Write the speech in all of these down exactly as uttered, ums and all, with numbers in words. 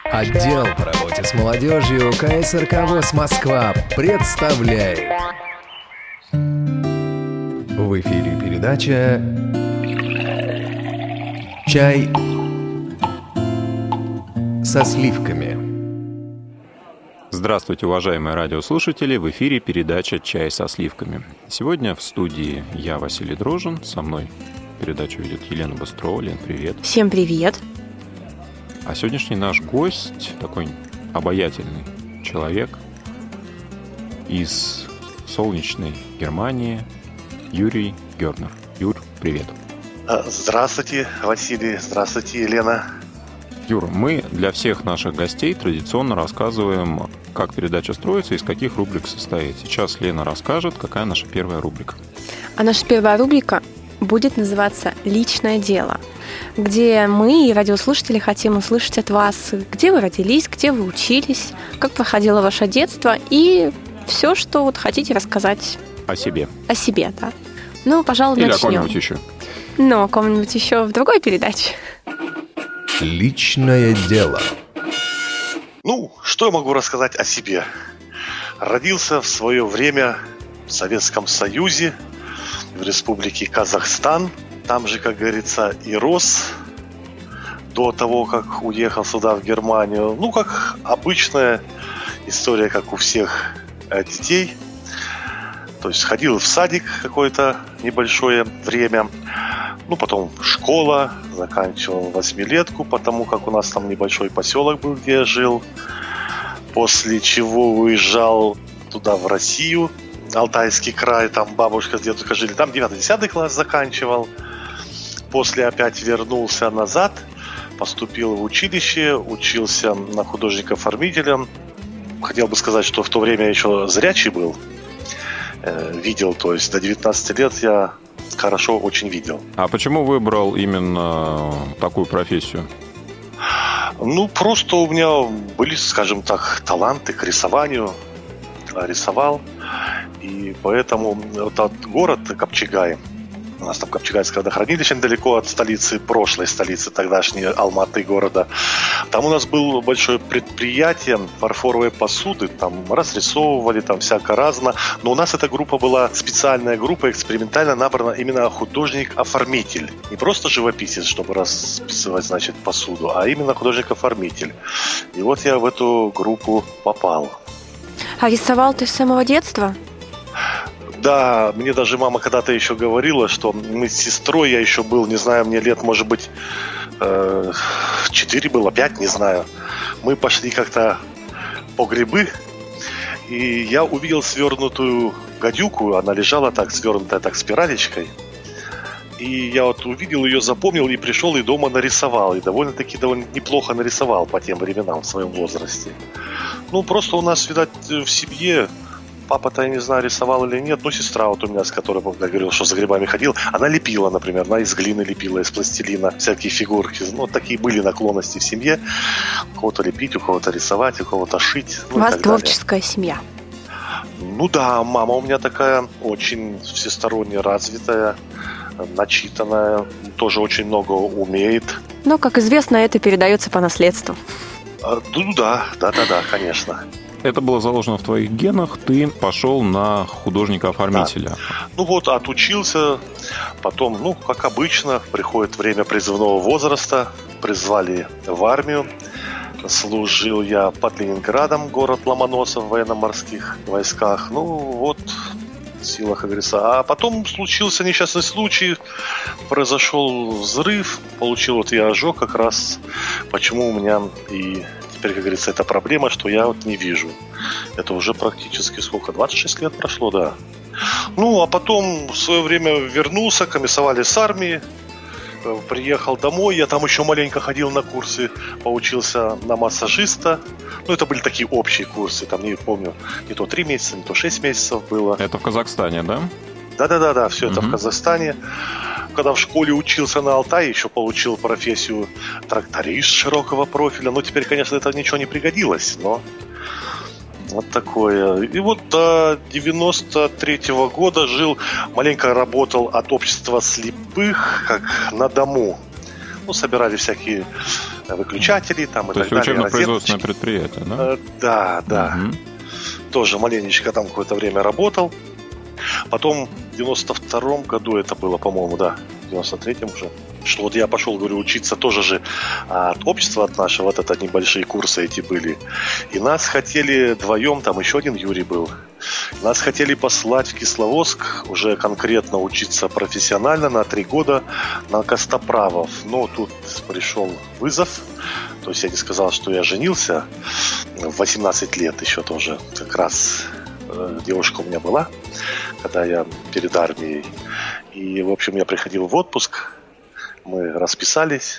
Отдел по работе с молодежью ка эс эр ка ВОС Москва представляет. В эфире передача «Чай со сливками». Здравствуйте, уважаемые радиослушатели! В эфире передача «Чай со сливками». Сегодня в студии я, Василий Дрожжин. Со мной передачу ведет Елена Быстрова. Лен, привет. Всем привет. А сегодняшний наш гость такой обаятельный человек из солнечной Германии, Юрий Гернер. Юр, привет. Здравствуйте, Василий. Здравствуйте, Елена. Юр, мы для всех наших гостей традиционно рассказываем, как передача строится и из каких рубрик состоит. Сейчас Лена расскажет, какая наша первая рубрика. А наша первая рубрика будет называться «Личное дело», где мы и радиослушатели хотим услышать от вас, где вы родились, где вы учились, как проходило ваше детство и все, что вот хотите рассказать о себе. О себе, да. Ну, пожалуй, Или начнем. Или о ком-нибудь еще. Ну, о ком-нибудь еще в другой передаче. Личное дело. Ну, что я могу рассказать о себе? Родился в свое время в Советском Союзе, в Республике Казахстан. Там же, как говорится, и рос до того, как уехал сюда, в Германию. Ну, как обычная история, как у всех детей. То есть ходил в садик какое-то небольшое время. Ну, потом школа, заканчивал восьмилетку, потому как у нас там небольшой поселок был, где я жил. После чего уезжал туда, в Россию, Алтайский край, там бабушка с дедушкой жили. Там девятый-десятый класс заканчивал. После опять вернулся назад, поступил в училище, учился на художника-оформителя. Хотел бы сказать, что в то время я еще зрячий был. Видел, то есть до девятнадцати лет я хорошо очень видел. А почему выбрал именно такую профессию? Ну, просто у меня были, скажем так, таланты к рисованию. Рисовал. И поэтому вот этот город Капчагай, у нас там Капчагайское водохранилище недалеко от столицы, прошлой столицы тогдашней Алматы города. Там у нас было большое предприятие фарфоровой посуды, там разрисовывали, там всяко разно. Но у нас эта группа была, специальная группа, экспериментально набрана именно художник-оформитель. Не просто живописец, чтобы расписывать, значит, посуду, а именно художник-оформитель. И вот я в эту группу попал. А рисовал ты с самого детства? Да, мне даже мама когда-то еще говорила, что мы с сестрой, я еще был, не знаю, мне лет, может быть, четыре было, пять, не знаю. Мы пошли как-то по грибы, и я увидел свернутую гадюку, она лежала так, свернутая так спиралечкой. И я вот увидел ее, запомнил и пришел, и дома нарисовал. И довольно-таки довольно неплохо нарисовал по тем временам в своем возрасте. Ну, просто у нас, видать, в семье, папа-то, я не знаю, рисовал или нет, но сестра вот у меня, с которой, я говорил, что за грибами ходил, она лепила, например, она из глины лепила, из пластилина, всякие фигурки. Ну, такие были наклонности в семье. У кого-то лепить, у кого-то рисовать, у кого-то шить. Ну, у вас творческая семья. Ну да, мама у меня такая очень всесторонне развитая, начитанная, тоже очень много умеет. Но, как известно, это передается по наследству. А, ну да, да-да-да, конечно. Это было заложено в твоих генах, ты пошел на художника-оформителя. Да. Ну вот, отучился, потом, ну, как обычно, приходит время призывного возраста, призвали в армию. Служил я под Ленинградом, город Ломоносов, в военно-морских войсках. Ну вот, в силах, как говорится. А потом случился несчастный случай, произошел взрыв, получил вот я ожог как раз, почему у меня и теперь, как говорится, эта проблема, что я вот не вижу. Это уже практически сколько, двадцать шесть лет прошло, да. Ну, а потом в свое время вернулся, комиссовали с армии, приехал домой, я там еще маленько ходил на курсы, поучился на массажиста. Ну, это были такие общие курсы, там, не помню, не то три месяца, не то шесть месяцев было. Это в Казахстане, да? Да-да-да, все это uh-huh. в Казахстане. Когда в школе учился на Алтае, еще получил профессию тракторист широкого профиля. Ну, теперь, конечно, это ничего не пригодилось, но вот такое. И вот до девяносто третьего года жил, маленько работал от общества слепых, как на дому. Ну, собирали всякие выключателей там и То так есть далее. учебно-производственное предприятие, да? Э, Да, да. Мгм. Тоже маленечко там какое-то время работал. Потом в девяносто втором году это было, по-моему, да, в девяносто третьем уже, что вот я пошел, говорю, учиться тоже же от общества от нашего, вот это небольшие курсы эти были. И нас хотели вдвоем, там еще один Юрий был, нас хотели послать в Кисловодск уже конкретно учиться профессионально на три года на костоправов. Но тут пришел вызов, то есть я не сказал, что я женился в восемнадцать лет еще тоже, как раз девушка у меня была, когда я перед армией. И, в общем, я приходил в отпуск, мы расписались,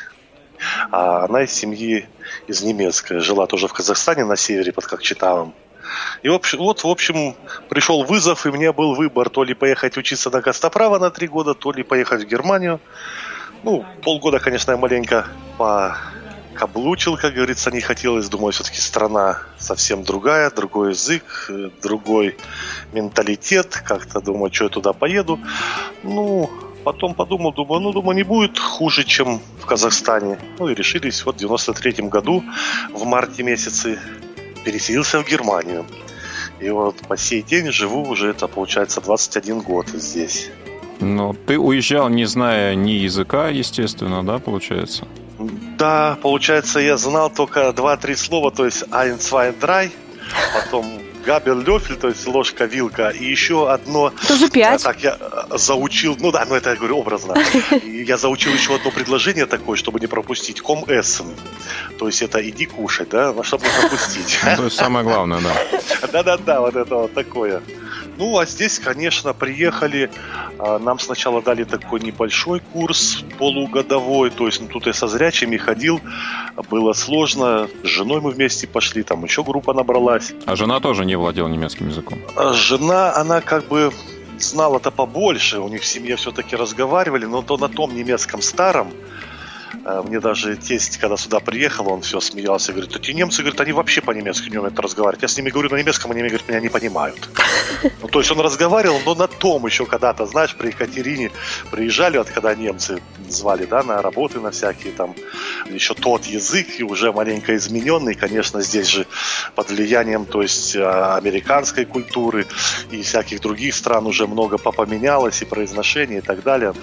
а она из семьи из немецкой, жила тоже в Казахстане на севере под Кокчетавом. И в общем, вот, в общем, пришел вызов, и мне был выбор то ли поехать учиться на костоправа на три года, то ли поехать в Германию. Ну, полгода, конечно, я маленько по... каблучил, как говорится, не хотелось. Думаю, все-таки страна совсем другая, другой язык, другой менталитет. Как-то думаю, что я туда поеду. Ну, потом подумал, думаю, ну, думаю, не будет хуже, чем в Казахстане. Ну, и решились. Вот в девяносто третьем году, в марте месяце, переселился в Германию. И вот по сей день живу уже, это получается, двадцать один год здесь. Но ты уезжал, не зная ни языка, естественно, да, получается? Да, получается, я знал только два-три слова, то есть ein, zwei, drei, потом габель, лёфель, то есть ложка, вилка, и еще одно... Тоже пять. Так, я заучил, ну да, ну это я говорю образно. И я заучил еще одно предложение такое, чтобы не пропустить, ком эссен, то есть это иди кушать, да, чтобы не пропустить. Ну, то есть самое главное, да. Да-да-да, вот это вот такое. Ну, а здесь, конечно, приехали, нам сначала дали такой небольшой курс, полугодовой, то есть ну, тут я со зрячими ходил, было сложно, с женой мы вместе пошли, там еще группа набралась. А жена тоже не владела немецким языком? Жена, она как бы знала-то побольше, у них в семье все-таки разговаривали, но то на том немецком старом. Мне даже тесть, когда сюда приехал, он все смеялся, говорит, эти немцы, говорит, они вообще по-немецки не умеют разговаривать. Я с ними говорю на немецком, они, говорит, меня не понимают. Ну, то есть он разговаривал, но на том еще когда-то, знаешь, при Екатерине приезжали, вот когда немцы звали, да, на работы, на всякие там, еще тот язык, и уже маленько измененный, конечно, здесь же под влиянием, то есть американской культуры и всяких других стран уже много попоменялось, и произношение, и так далее.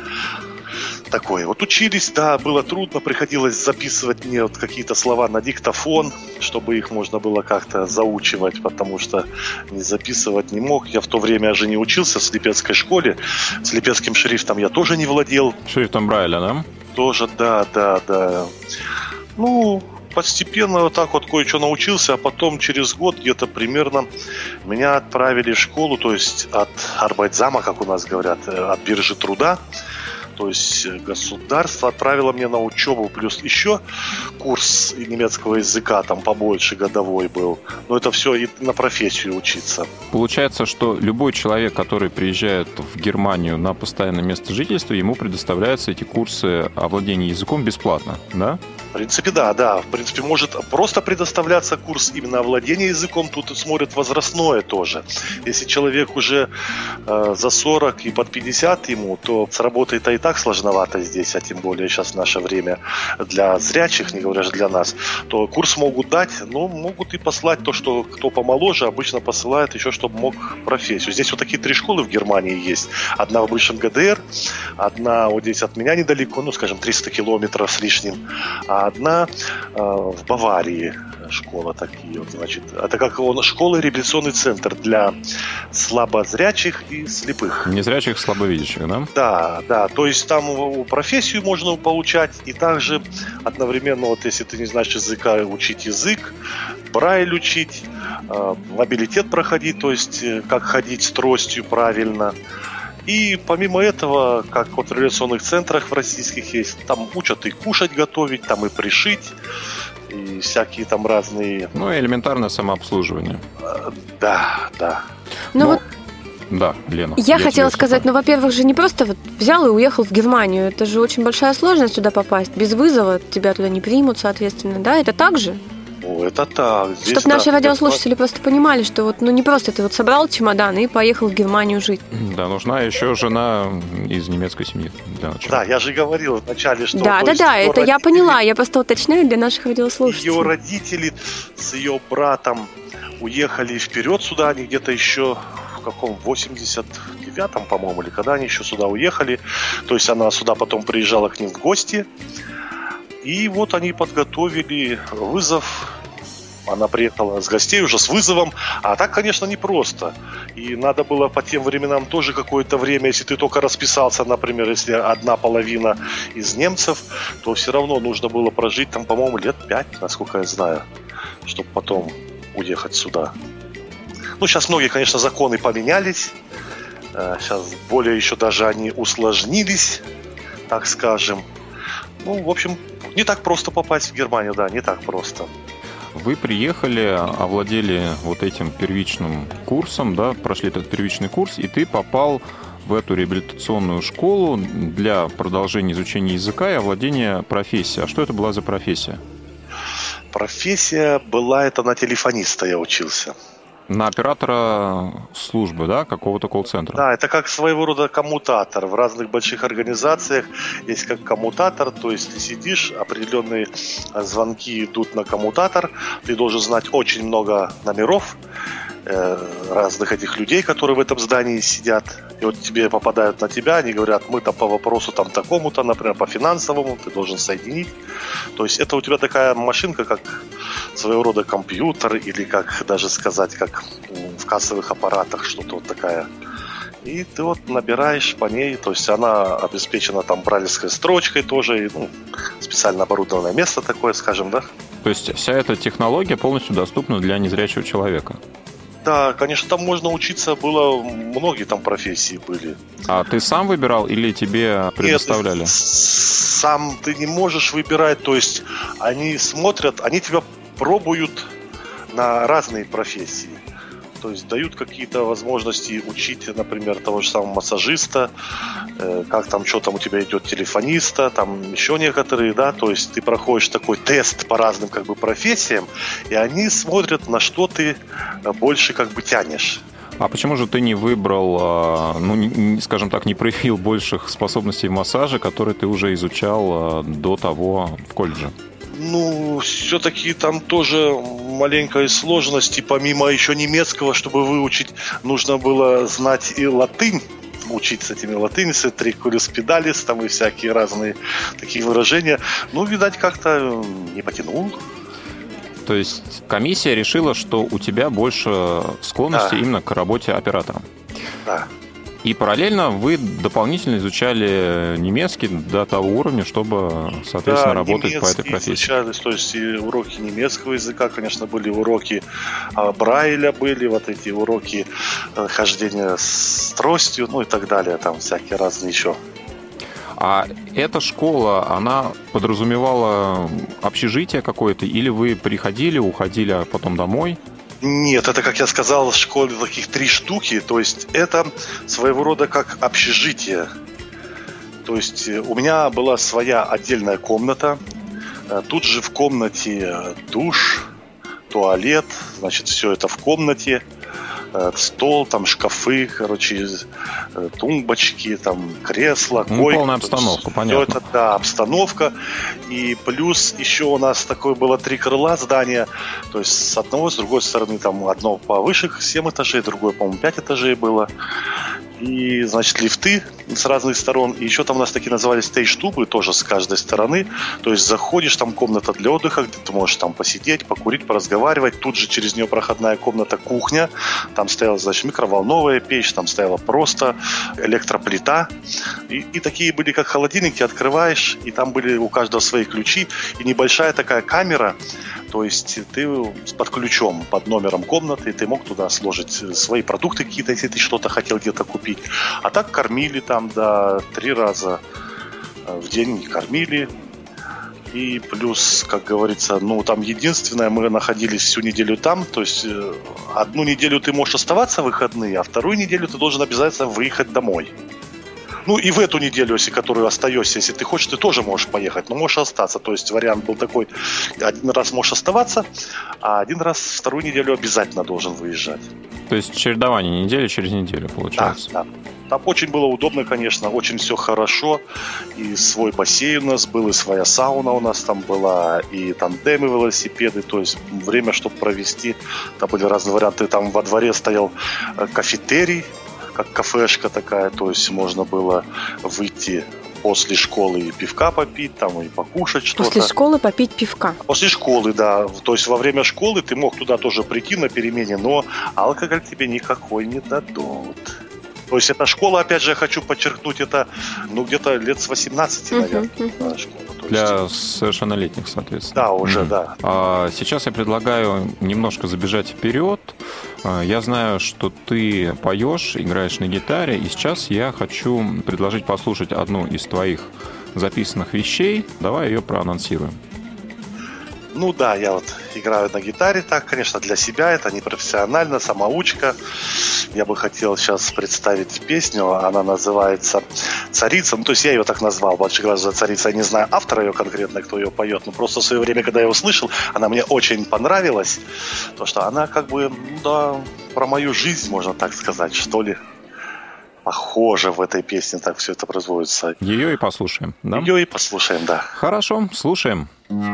Такое. Вот учились, да, было трудно, приходилось записывать мне вот какие-то слова на диктофон, чтобы их можно было как-то заучивать, потому что не записывать не мог. Я в то время же не учился в слепецкой школе, слепецким шрифтом я тоже не владел. Шрифтом Брайля, да? Тоже, да, да, да. Ну, постепенно вот так вот кое-что научился, а потом через год где-то примерно меня отправили в школу, то есть от Арбайтзама, как у нас говорят, от биржи труда. То есть государство отправило меня на учебу, плюс еще курс немецкого языка там побольше, годовой был. Но это все и на профессию учиться. Получается, что любой человек, который приезжает в Германию на постоянное место жительства, ему предоставляются эти курсы овладения языком бесплатно, да? В принципе, да, да. В принципе, может просто предоставляться курс именно овладения языком. Тут смотрят возрастное тоже. Если человек уже э, за сорок и под пятьдесят ему, то с работой-то и так сложновато здесь, а тем более сейчас в наше время для зрячих, не говоря же для нас, то курс могут дать, но могут и послать то, что кто помоложе, обычно посылает еще, чтобы мог профессию. Здесь вот такие три школы в Германии есть. Одна в бывшем ГДР, одна вот здесь от меня недалеко, ну, скажем, триста километров с лишним, а одна э, в Баварии школа такие вот, значит. Это как он, школа-реабилитационный центр для слабозрячих и слепых. Незрячих, слабовидящих, да? Да, да. То есть там профессию можно получать, и также одновременно, вот если ты не знаешь языка, учить язык, Брайль учить, э, мобилитет проходить, то есть как ходить с тростью правильно. И помимо этого, как вот в реабилитационных центрах в российских есть, там учат и кушать готовить, там и пришить, и всякие там разные... Ну, и элементарное самообслуживание. Да, да. Ну, ну вот... Да, Лена. Я, я хотела слушаю. сказать, ну, во-первых, же не просто вот взял и уехал в Германию. Это же очень большая сложность туда попасть. Без вызова тебя туда не примут, соответственно, да? Это так же? О, это так. Чтобы да, наши радиослушатели это... просто понимали, что вот, ну не просто ты вот собрал чемодан и поехал в Германию жить. Да, нужна еще жена из немецкой семьи. Да, я же говорил вначале, что... Да, да, да, это родители, я поняла, я просто уточняю для наших радиослушателей. Ее родители с ее братом уехали вперед сюда, они где-то еще в каком восемьдесят девятом, по-моему, или когда они еще сюда уехали. То есть она сюда потом приезжала к ним в гости. И вот они подготовили вызов. Она приехала с гостей уже с вызовом. А так, конечно, непросто. И надо было по тем временам тоже какое-то время, если ты только расписался, например, если одна половина из немцев, то все равно нужно было прожить там, по-моему, лет пять, насколько я знаю, чтобы потом уехать сюда. Ну, сейчас многие, конечно, законы поменялись. Сейчас более еще даже они усложнились, так скажем. Ну, в общем, не так просто попасть в Германию, да, не так просто. Вы приехали, овладели вот этим первичным курсом, да, прошли этот первичный курс, и ты попал в эту реабилитационную школу для продолжения изучения языка и овладения профессией. А что это была за профессия? Профессия была, это на телефониста я учился. На оператора службы, да, какого-то колл-центра? Да, это как своего рода коммутатор. В разных больших организациях есть как коммутатор, то есть ты сидишь, определенные звонки идут на коммутатор, ты должен знать очень много номеров э, разных этих людей, которые в этом здании сидят. И вот тебе попадают на тебя, они говорят, мы там по вопросу там такому-то, например, по финансовому, ты должен соединить. То есть это у тебя такая машинка, как своего рода компьютер, или как даже сказать, как в кассовых аппаратах, что-то вот такая. И ты вот набираешь по ней, то есть она обеспечена там брайлевской строчкой тоже, и, ну, специально оборудованное место такое, скажем, да. То есть вся эта технология полностью доступна для незрячего человека? Да, конечно, там можно учиться было, многие там профессии были. А ты сам выбирал или тебе предоставляли? Нет, сам ты не можешь выбирать, то есть они смотрят, они тебя пробуют на разные профессии. То есть дают какие-то возможности учить, например, того же самого массажиста, э, как там, что там у тебя идет, телефониста, там еще некоторые, да, то есть ты проходишь такой тест по разным как бы профессиям, и они смотрят, на что ты больше как бы тянешь. А почему же ты не выбрал, ну, не, скажем так, не проявил больших способностей в массаже, которые ты уже изучал до того в колледже? Ну, все-таки там тоже маленькая сложность, и помимо еще немецкого, чтобы выучить, нужно было знать и латынь, учить с этими латиницами, трикулюс педалис, там и всякие разные такие выражения. Ну, видать, как-то не потянул. То есть комиссия решила, что у тебя больше склонности, да, именно к работе оператором. Да. И параллельно вы дополнительно изучали немецкий до того уровня, чтобы, соответственно, да, работать по этой профессии. Изучали, то есть и уроки немецкого языка, конечно, были уроки Брайля, были вот эти уроки хождения с тростью, ну и так далее, там всякие разные еще. А эта школа, она подразумевала общежитие какое-то, или вы приходили, уходили, а потом домой? Нет, это, как я сказал, в школе таких три штуки, то есть это своего рода как общежитие. То есть у меня была своя отдельная комната, тут же в комнате душ, туалет, значит, все это в комнате, стол, там шкафы, короче, тумбочки, там кресла, койка. Ну, полная обстановка, понятно. Все это, да, обстановка. И плюс еще у нас такое было три крыла здания. То есть с одного, с другой стороны, там одно повыше, семь этажей, другое, по-моему, пять этажей было. И, значит, лифты с разных сторон. И еще там у нас такие назывались стейдж-тубы, тоже с каждой стороны. То есть заходишь, там комната для отдыха, где ты можешь там посидеть, покурить, поразговаривать. Тут же через нее проходная комната, кухня. Там стояла, значит, микроволновая печь, там стояла просто электроплита. И, и такие были, как холодильники, открываешь, и там были у каждого свои ключи. И небольшая такая камера, то есть ты под ключом, под номером комнаты, ты мог туда сложить свои продукты какие-то, если ты что-то хотел где-то купить. А так кормили там, да, три раза в день кормили. И плюс, как говорится, ну там единственное, мы находились всю неделю там, то есть одну неделю ты можешь оставаться в выходные, а вторую неделю ты должен обязательно выехать домой. Ну и в эту неделю, если которую остаешься, если ты хочешь, ты тоже можешь поехать, но можешь остаться. То есть вариант был такой: один раз можешь оставаться, а один раз вторую неделю обязательно должен выезжать. То есть чередование недели через неделю получается? Да, да. Там очень было удобно, конечно, очень все хорошо. И свой бассейн у нас был, и своя сауна у нас там была, и тандемы, велосипеды. То есть время, чтобы провести, там были разные варианты. Там во дворе стоял кафетерий, как кафешка такая. То есть можно было выйти после школы и пивка попить, там и покушать что-то. После школы попить пивка? После школы, да. То есть во время школы ты мог туда тоже прийти на перемене, но алкоголь тебе никакой не дадут. То есть эта школа, опять же, я хочу подчеркнуть, это ну где-то лет с восемнадцати, наверное, uh-huh, uh-huh. школа. То Для есть... совершеннолетних, соответственно. Да, уже, uh-huh. да. А сейчас я предлагаю немножко забежать вперед. Я знаю, что ты поешь, играешь на гитаре, и сейчас я хочу предложить послушать одну из твоих записанных вещей. Давай ее проанонсируем. Ну да, я вот играю на гитаре так, конечно, для себя, это не профессионально, самоучка. Я бы хотел сейчас представить песню, она называется «Царица». Ну, то есть я ее так назвал, «Больших глаза царица». Я не знаю автора ее конкретно, кто ее поет, но просто в свое время, когда я ее услышал, она мне очень понравилась. То, что она как бы, ну, да, про мою жизнь, можно так сказать, что ли. Похоже, в этой песне так все это производится. Ее и послушаем, да? Ее и послушаем, да. Хорошо, слушаем.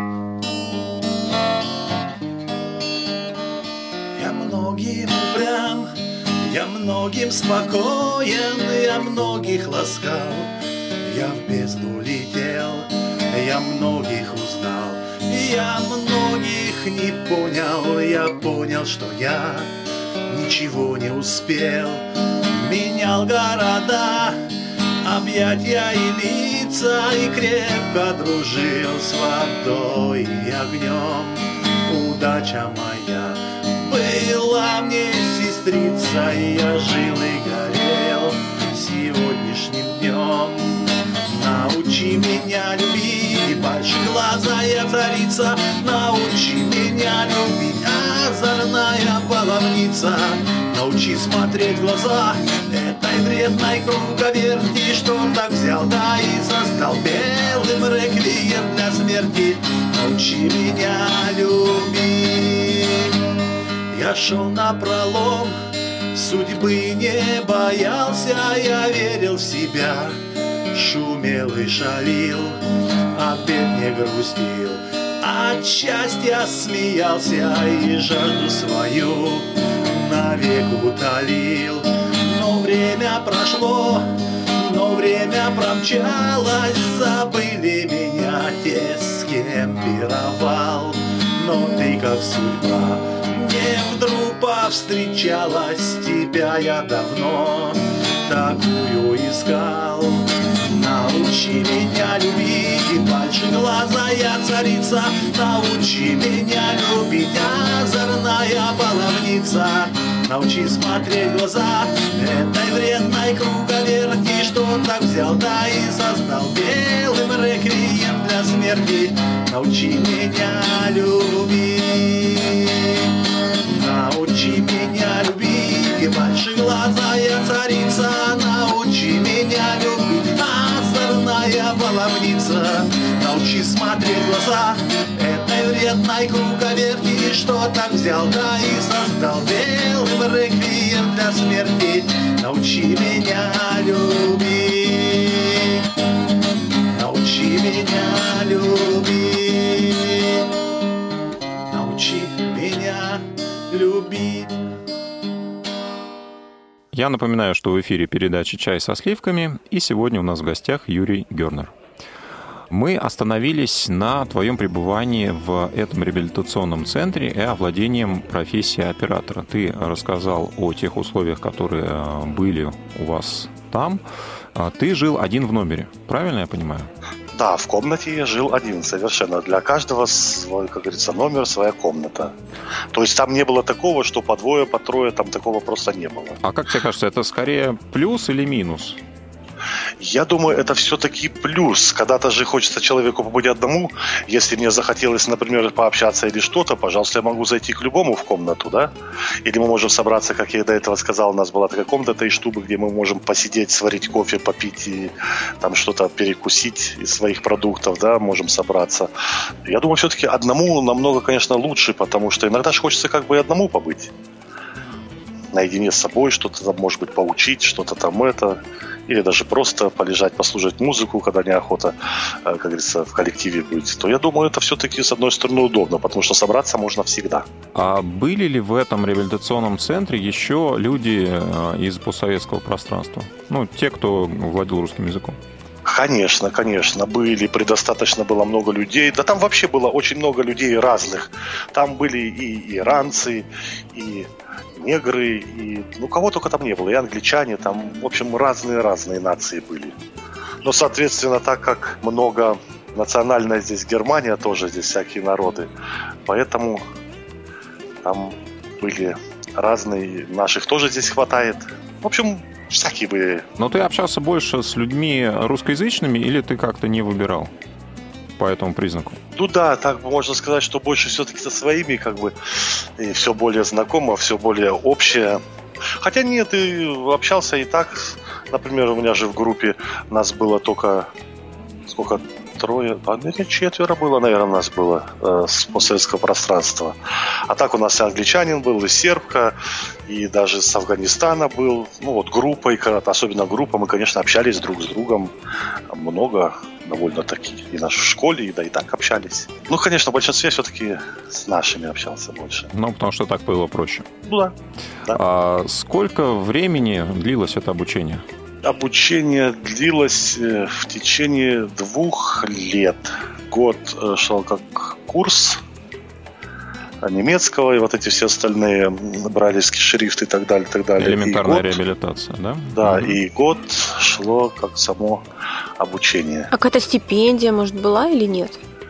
Я многим упрям, я многим спокоен, я многих ласкал, я в бездну летел, я многих узнал, я многих не понял, я понял, что я ничего не успел. Менял города, объятия и лица, и крепко дружил с водой и огнем. Удача моя была мне сестрица, и я жил и горел сегодняшним днем. Научи меня любить, большеглазая царица, научи меня любить, озорная баловница. Научи смотреть в глаза этой вредной круговерти, что так взял, да и создал белым реквием для смерти. Научи меня любить. Я шел напролом, судьбы не боялся, я верил в себя, шумел и шалил, опять не грустил, от счастья смеялся и жажду свою навек утолил. Но время прошло, но время промчалось, забыли меня те, с кем пировал. Но ты, как судьба, мне вдруг повстречалась, тебя я давно такую искал. Научи меня любить, большеглазая царица, научи меня любить, озорная баловница. Научи смотреть в глаза этой вредной круговерти, что так взял, да и создал белым реквием для смерти. Научи меня любить, научи меня любить, большеглазая царица, научи меня любить, озорная баловница. Научи смотреть в глаза этой вредной круговерти, что так взял, да и создал белым реквием для смерти. Научи меня любить, научи меня любить, научи меня любить. Я напоминаю, что в эфире передача «Чай со сливками», и сегодня у нас в гостях Юрий Гернер. Мы остановились на твоем пребывании в этом реабилитационном центре и овладением профессией оператора. Ты рассказал о тех условиях, которые были у вас там. Ты жил один в номере, правильно я понимаю? Да, в комнате я жил один совершенно. Для каждого свой, как говорится, номер, своя комната. То есть там не было такого, что по двое, по трое, там такого просто не было. А как тебе кажется, это скорее плюс или минус? Я думаю, это все-таки плюс. Когда-то же хочется человеку побыть одному. Если мне захотелось, например, пообщаться или что-то, пожалуйста, я могу зайти к любому в комнату, да? Или мы можем собраться, как я до этого сказал, у нас была такая комната три штуки, где мы можем посидеть, сварить кофе, попить и там что-то перекусить из своих продуктов, да, можем собраться. Я думаю, все-таки одному намного, конечно, лучше, потому что иногда же хочется как бы и одному побыть. Наедине с собой, что-то там, может быть, поучить, что-то там это. Или даже просто полежать, послушать музыку, когда неохота, как говорится, в коллективе быть. То я думаю, это все-таки, с одной стороны, удобно, потому что собраться можно всегда. А были ли в этом реабилитационном центре еще люди из постсоветского пространства? Ну, те, кто владел русским языком? Конечно, конечно, были, предостаточно было много людей. Да там вообще было очень много людей разных. Там были и иранцы, и негры, и ну кого только там не было, и англичане, там, в общем, разные-разные нации были. Но, соответственно, так как много национальная здесь Германия, тоже здесь всякие народы, поэтому там были разные, наших тоже здесь хватает. В общем, всякие были. Но ты общался больше с людьми русскоязычными или ты как-то не выбирал по этому признаку? Ну да, так можно сказать, что больше все-таки со своими, как бы, и все более знакомо, все более общее. Хотя нет, и общался и так. Например, у меня же в группе нас было только сколько? Трое, а нет, четверо было, наверное, у нас было э, с постсоветского пространства. А так у нас и англичанин был, и сербка, и даже с Афганистана был. Ну вот группой, особенно группа, мы, конечно, общались друг с другом много, довольно-таки. И в школе, и да и так общались. Ну, конечно, в большинстве все-таки с нашими общался больше. Ну, потому что так было проще. Ну да. да. А сколько времени длилось это обучение? Обучение длилось в течение двух лет. Год шел как курс немецкого, и вот эти все остальные брайлевский шрифт и так далее, и так далее. Элементарная год, реабилитация, да? Да, угу. И год шло как само обучение. А какая-то стипендия, может, была или нет?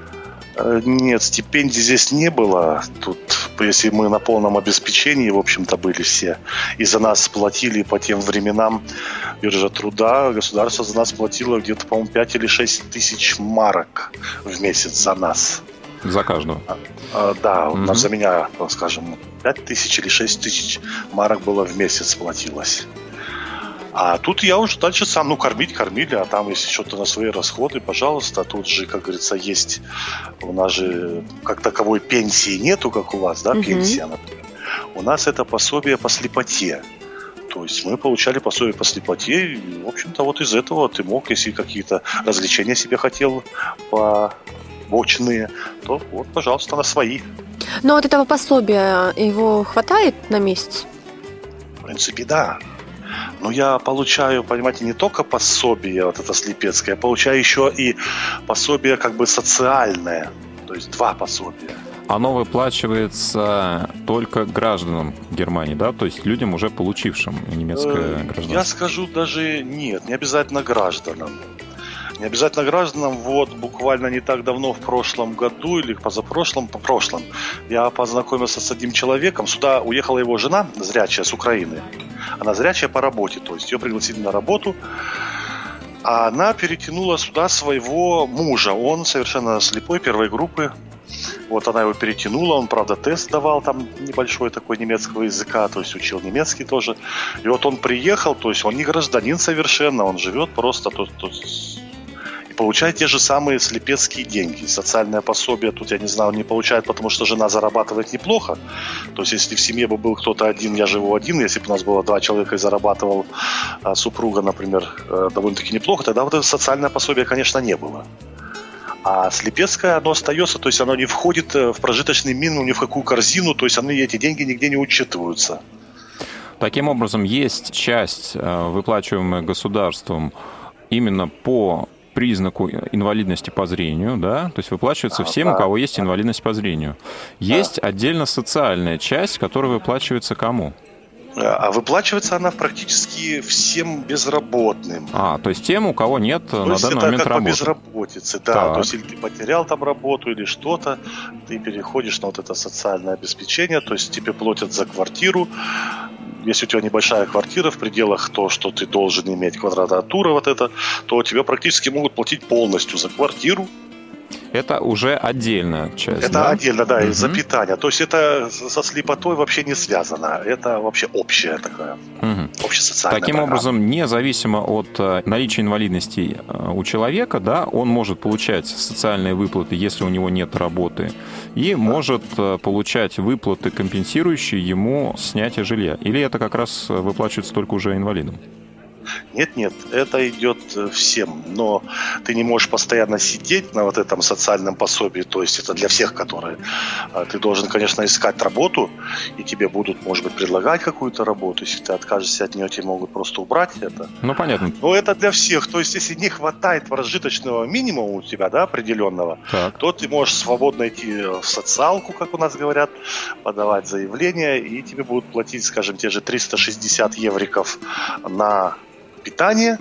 Нет, стипендий здесь не было. Тут, если мы на полном обеспечении, в общем-то, были все, и за нас платили по тем временам биржа труда, государство за нас платило где-то, по-моему, пять или шесть тысяч марок в месяц за нас. За каждого? А, а, да, угу. За меня, скажем, пять тысяч или шесть тысяч марок было в месяц платилось. А тут я уже дальше сам, ну, кормить кормили, а там, если что-то на свои расходы, пожалуйста. Тут же, как говорится, есть, у нас же как таковой пенсии нету, как у вас, да, uh-huh. пенсия, например. У нас это пособие по слепоте. То есть мы получали пособие по слепоте, и, в общем-то, вот из этого ты мог, если какие-то развлечения себе хотел побочные, то вот, пожалуйста, на свои. Но вот этого пособия, его хватает на месяц? В принципе, да. Но я получаю, понимаете, не только пособие, вот это слепецкое, я получаю еще и пособие как бы социальное, то есть два пособия. Оно выплачивается только гражданам Германии, да? То есть людям, уже получившим немецкое гражданство? Я скажу даже нет, не обязательно гражданам. Не обязательно гражданам. Вот буквально не так давно, в прошлом году или позапрошлом, по прошлом, я познакомился с одним человеком. Сюда уехала его жена, зрячая, с Украины. Она зрячая по работе, то есть ее пригласили на работу. А она перетянула сюда своего мужа. Он совершенно слепой, первой группы. Вот она его перетянула, он, правда, тест давал там небольшой такой немецкого языка, то есть учил немецкий тоже. И вот он приехал, то есть он не гражданин совершенно, он живет просто тут, тут и получает те же самые слепецкие деньги. Социальное пособие тут, я не знаю, он не получает, потому что жена зарабатывает неплохо. То есть если в семье бы был кто-то один, я живу один, если бы у нас было два человека и зарабатывал а, супруга, например, довольно-таки неплохо, тогда вот это социальное пособие, конечно, не было. А слепецкое, оно остается, то есть оно не входит в прожиточный минимум ни в какую корзину, то есть они, эти деньги нигде не учитываются. Таким образом, есть часть, выплачиваемая государством именно по признаку инвалидности по зрению, да, то есть выплачивается а, всем, да, у кого есть да. инвалидность по зрению. Есть да. отдельно социальная часть, которая выплачивается кому? А выплачивается она практически всем безработным. А, то есть тем, у кого нет то на данный момент работы. работы. По безработице, да. Так. То есть, если ты потерял там работу или что-то, ты переходишь на вот это социальное обеспечение, то есть тебе платят за квартиру, если у тебя небольшая квартира в пределах то, что ты должен иметь квадратура вот это, то тебе практически могут платить полностью за квартиру. Это уже отдельная часть. Это да? отдельно, да, угу. из-за питания. То есть это со слепотой вообще не связано. Это вообще общая такая, угу. общесоциальная Таким программа. образом, независимо от наличия инвалидности у человека, да, он может получать социальные выплаты, если у него нет работы, и да. может получать выплаты, компенсирующие ему снятие жилья. Или это как раз выплачивается только уже инвалидам? Нет, нет, это идет всем, но ты не можешь постоянно сидеть на вот этом социальном пособии, то есть это для всех, которые... Ты должен, конечно, искать работу, и тебе будут, может быть, предлагать какую-то работу. Если ты откажешься от нее, тебе могут просто убрать это. Ну, понятно. Но это для всех, то есть если не хватает прожиточного минимума у тебя, да, определенного, так. то ты можешь свободно идти в социалку, как у нас говорят, подавать заявление, и тебе будут платить, скажем, те же триста шестьдесят евриков на питание,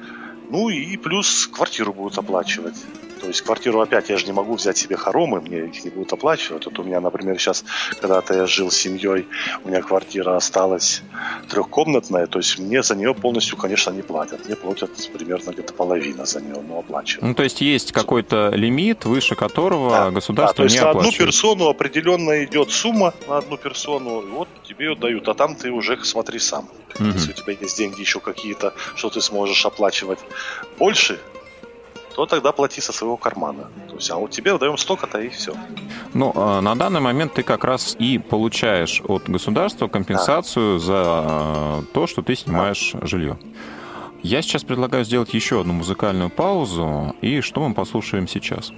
ну и плюс квартиру будут оплачивать. То есть квартиру опять я же не могу взять себе хоромы, мне их не будут оплачивать. Вот у меня, например, сейчас, когда-то я жил с семьей, у меня квартира осталась трехкомнатная, то есть мне за нее полностью, конечно, не платят. Мне платят примерно где-то половина за нее, но оплачивают. Ну, то есть есть какой-то лимит, выше которого да, государство да, не оплачивает. То оплачивает. есть на одну персону определенно идет сумма на одну персону, и вот тебе ее дают, а там ты уже смотри сам. Угу. Если у тебя есть деньги еще какие-то, что ты сможешь оплачивать больше, то тогда плати со своего кармана. То есть, а вот тебе даем столько-то и все. Ну, на данный момент ты как раз и получаешь от государства компенсацию да. за то, что ты снимаешь да. жилье. Я сейчас предлагаю сделать еще одну музыкальную паузу. И что мы послушаем сейчас?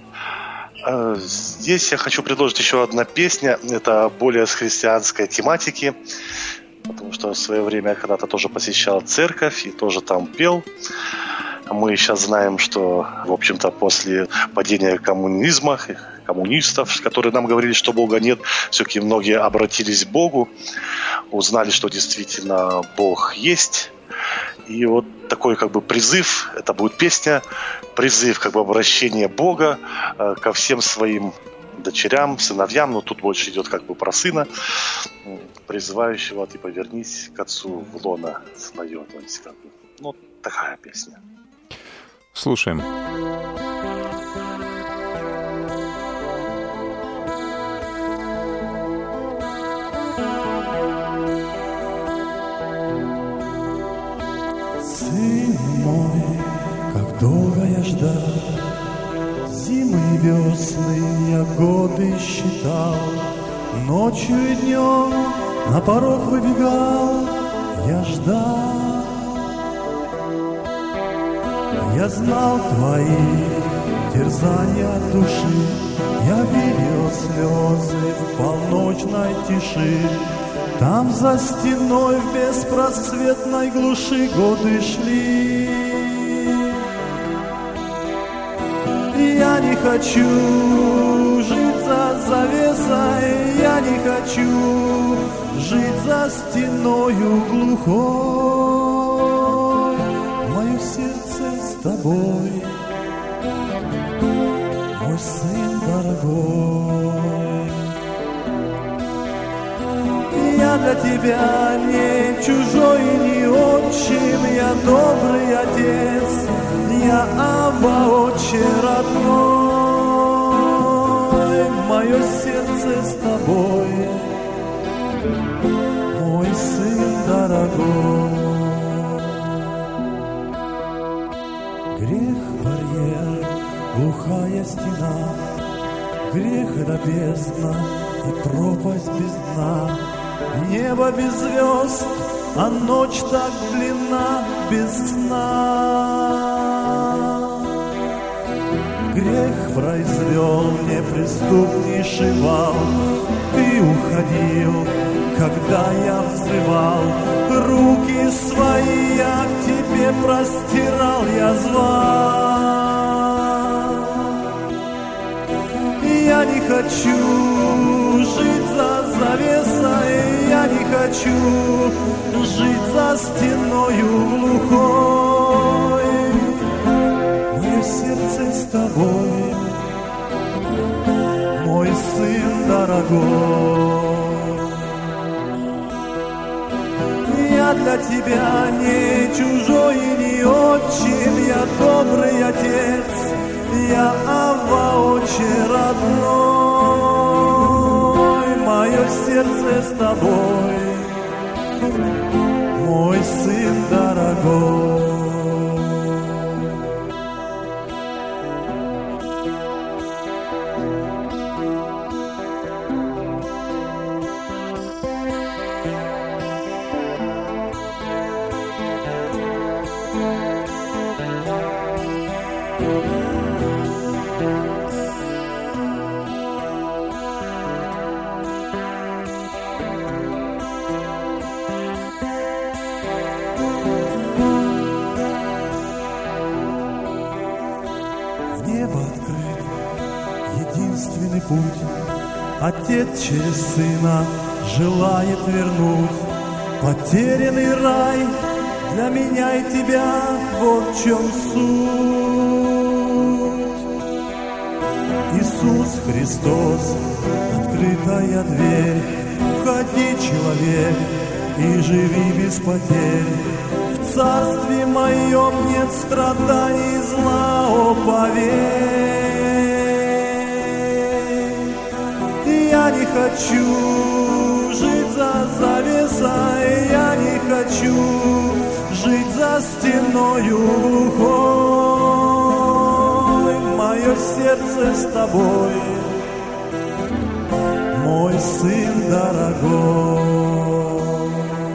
Здесь я хочу предложить еще одна песня. Это более с христианской тематики. Потому что в свое время я когда-то тоже посещал церковь и тоже там пел. Мы сейчас знаем, что, в общем-то, после падения коммунизма, коммунистов, которые нам говорили, что Бога нет, все-таки многие обратились к Богу, узнали, что действительно Бог есть. И вот такой как бы призыв, это будет песня, призыв как бы обращения Бога э, ко всем своим дочерям, сыновьям, но тут больше идет как бы про сына, призывающего, типа, вернись к отцу в лоно свое. То есть, как бы, ну, такая песня. Слушаем. Сын мой, как долго я ждал, зимы и весны я годы считал, ночью и днем на порог выбегал, я ждал. Я знал твои терзания души, я видел слезы в полночной тиши. Там за стеной в беспросветной глуши годы шли. Я не хочу жить за завесой, я не хочу жить за стеною глухой. Мое сердце с тобой, мой сын дорогой. Я для тебя не чужой, не отчим, я добрый отец, я Абба, отче родной. Мое сердце с тобой, мой сын дорогой. Грех — барьер, глухая стена, грех — это бездна и пропасть без дна. Небо без звезд, а ночь так длинна без сна. Грех произвел неприступнейший вал. Ты уходил, когда я взрывал. Руки свои я к тебе простирал, я звал. Я не хочу жить за завесой, я не хочу жить за стеною глухой. Мое сердце с тобой, мой сын дорогой. Я для тебя не чужой и не отчим, я добрый отец, я Авва, отче родной. Мое сердце с тобой, мой сын дорогой. Путь. Отец через сына желает вернуть потерянный рай для меня и тебя. Вот в чем суть. Иисус Христос, открытая дверь. Входи, человек, и живи без потерь. В царстве моем нет страданий и зла, о, поверь. Я не хочу жить за завесой, я не хочу жить за стеною глухой. Мое сердце с тобой, мой сын дорогой.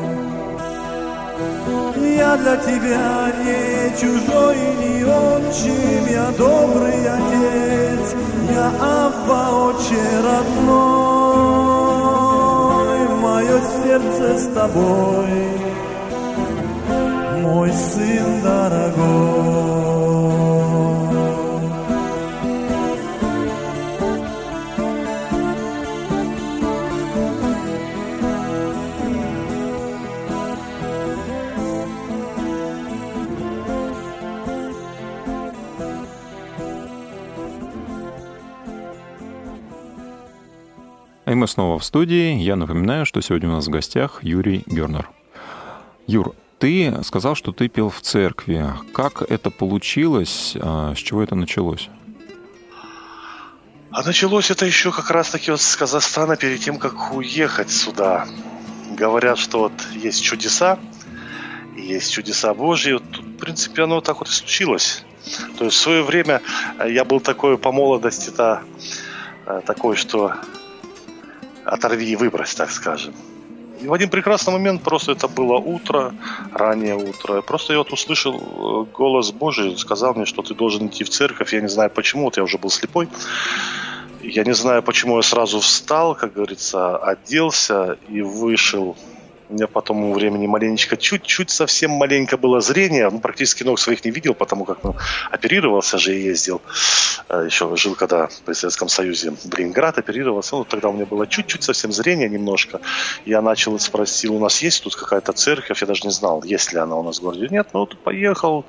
Я для тебя не чужой и не отчим, я добрый отец, я Авва, отче родной. Мое сердце с тобой, мой сын дорогой. И мы снова в студии. Я напоминаю, что сегодня у нас в гостях Юрий Гернер. Юр, ты сказал, что ты пел в церкви. Как это получилось? С чего это началось? А началось это еще как раз-таки вот с Казахстана, перед тем, как уехать сюда. Говорят, что вот есть чудеса, и есть чудеса Божьи. Вот тут, в принципе, оно так вот и случилось. То есть в свое время я был такой по молодости-то, такой, что оторви и выбрось, так скажем. И в один прекрасный момент, просто это было утро, раннее утро, просто я вот услышал голос Божий, сказал мне, что ты должен идти в церковь. Я не знаю почему, вот я уже был слепой. Я не знаю, почему я сразу встал, как говорится, оделся и вышел. У меня по тому времени маленечко, чуть-чуть, совсем маленько было зрение. Ну, практически ног своих не видел, потому как ну, оперировался же и ездил. Еще жил, когда при Советском Союзе в Ленинград оперировался. Ну, тогда у меня было чуть-чуть совсем зрение немножко. Я начал, спросил, у нас есть тут какая-то церковь? Я даже не знал, есть ли она у нас в городе. Нет, ну, тут поехал.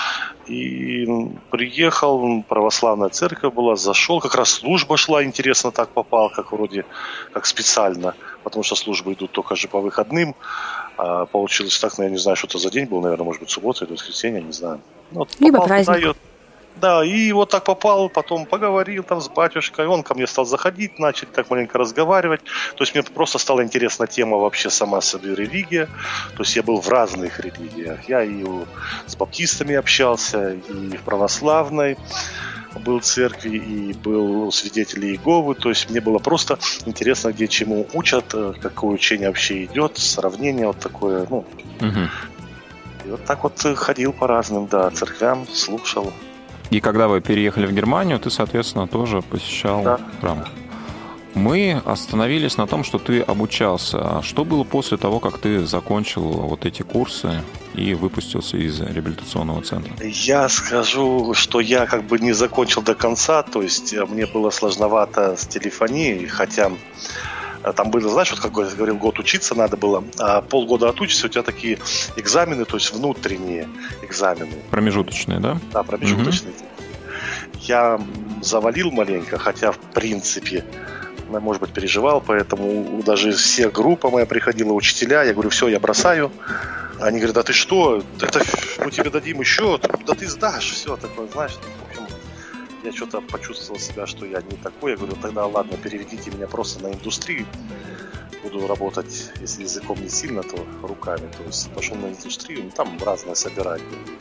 И приехал, православная церковь была, зашел, как раз служба шла, интересно так попал, как вроде, как специально, потому что службы идут только же по выходным. А получилось так, ну, я не знаю, что это за день был, наверное, может быть, суббота или воскресенье, не знаю. Вот, либо праздник. Туда, да, и вот так попал, потом поговорил там с батюшкой, он ко мне стал заходить, начали так маленько разговаривать. То есть мне просто стала интересна тема вообще сама себе религия. То есть я был в разных религиях. Я и с баптистами общался, и в православной был в церкви, и был у свидетелей Иеговы. То есть мне было просто интересно, где чему учат, какое учение вообще идет, сравнение вот такое, ну. Угу. И вот так вот ходил по разным, да, церквям, слушал. И когда вы переехали в Германию, ты, соответственно, тоже посещал да. храм. Мы остановились на том, что ты обучался. А что было после того, как ты закончил вот эти курсы и выпустился из реабилитационного центра? Я скажу, что я как бы не закончил до конца, то есть мне было сложновато с телефонией, хотя там было, знаешь, вот как говорил, год учиться надо было, а полгода отучишься, у тебя такие экзамены, то есть внутренние экзамены. Промежуточные, да? Да, промежуточные. Угу. Я завалил маленько, хотя в принципе, может быть, переживал, поэтому даже все группа моя приходила, учителя, я говорю, все, я бросаю, Они говорят, да ты что, это мы тебе дадим еще, да ты сдашь, все такое, знаешь. В общем, я что-то почувствовал себя, что я не такой. Я говорю, тогда ладно, переведите меня просто на индустрию. Буду работать, если языком не сильно, то руками. То есть пошел на индустрию, ну, там разное собирать.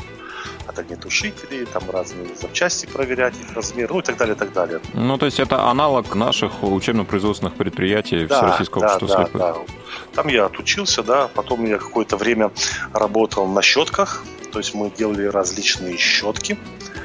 От огнетушителей, там разные запчасти проверять, их размер, ну и так далее, и так далее. Ну, то есть это аналог наших учебно-производственных предприятий да, Всероссийского да, общества да, слепых. Да. Там я отучился, да, потом я какое-то время работал на щетках, то есть мы делали различные щетки,